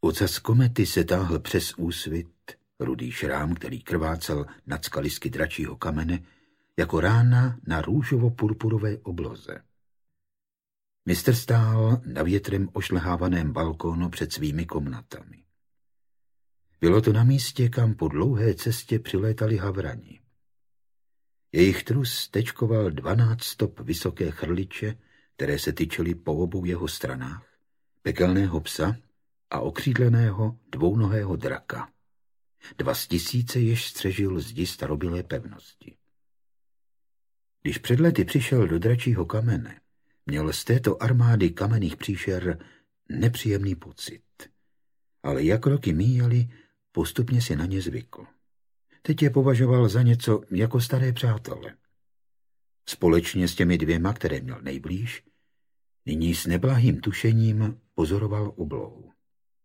Ocas komety se táhl přes úsvit, rudý šrám, který krvácel nad skalisky dračího kamene, jako rána na růžovo-purpurové obloze. Mistr stál na větrem ošlehávaném balkónu před svými komnatami. Bylo to na místě, kam po dlouhé cestě přilétali havrani. Jejich trus tečkoval 12 stop vysoké chrliče, které se tyčely po obou jeho stranách, pekelného psa a okřídleného dvounohého draka. 2 z 1000, jež střežil zdi starobylé pevnosti. Když před lety přišel do dračího kamene, měl z této armády kamenných příšer nepříjemný pocit. Ale jak roky míjely, postupně si na ně zvykl. Teď je považoval za něco jako staré přátele. Společně s těmi 2, které měl nejblíž, nyní s neblahým tušením pozoroval oblohu.